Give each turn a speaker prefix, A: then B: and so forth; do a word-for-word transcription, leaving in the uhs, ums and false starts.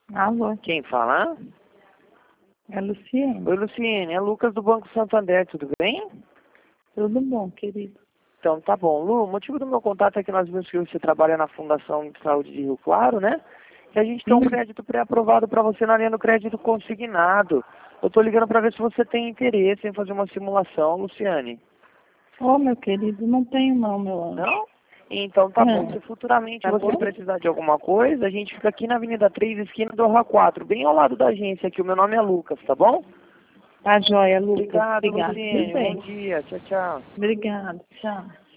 A: Alô,
B: Quem fala?
A: é Luciene.
B: Oi, Luciene, é Lucas do Banco Santander, tudo bem?
A: Tudo bom, querido?
B: Então, tá bom. Lu, o motivo do meu contato é que nós vimos que você trabalha na Fundação de Saúde de Rio Claro, né? E a gente tem um
A: Hum.
B: crédito pré-aprovado para você na linha do crédito consignado. Eu tô ligando para ver se você tem interesse em fazer uma simulação, Luciane.
A: Ô, meu querido, não tenho não, meu anjo.
B: Não? Então tá bom.
A: Não.
B: Se futuramente
A: Tá
B: você
A: bom?
B: precisar de alguma coisa, a gente fica aqui na Avenida três, esquina do Rua quatro, bem ao lado da agência aqui. O meu nome é Lucas, tá bom?
A: Tá joia, Lucas.
B: Obrigado,
A: Obrigado. Tudo
B: Luciene. Bom
A: bem.
B: dia. Tchau, tchau.
A: Obrigado. Tchau.